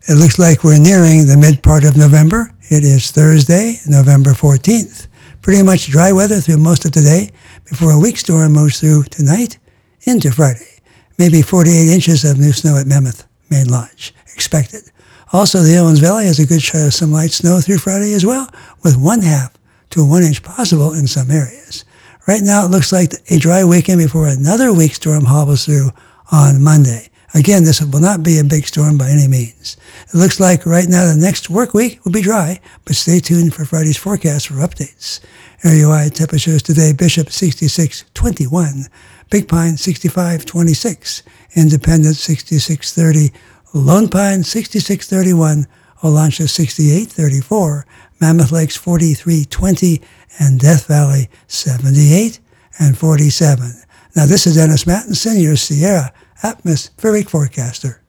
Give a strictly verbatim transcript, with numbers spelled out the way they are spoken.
It looks like we're nearing the mid part of November. It is Thursday, November fourteenth. Pretty much dry weather through most of today before a weak storm moves through tonight into Friday. Maybe forty-eight inches of new snow at Mammoth Main Lodge expected. Also, the Owens Valley has a good shot of some light snow through Friday as well, with one half to one inch possible in some areas. Right now, it looks like a dry weekend before another weak storm hobbles through on Monday. Again, this will not be a big storm by any means. It looks like right now the next work week will be dry, but stay tuned for Friday's forecast for updates. Area-wide temperatures today: Bishop sixty-six twenty-one, Big Pine sixty-five twenty-six, Independence sixty-six thirty, Lone Pine sixty-six thirty-one, Olancha sixty-eight thirty-four, Mammoth Lakes forty-three twenty, and Death Valley seventy-eight and forty-seven. Now this is Dennis Mattinson, your Sierra Atmospheric Forecaster.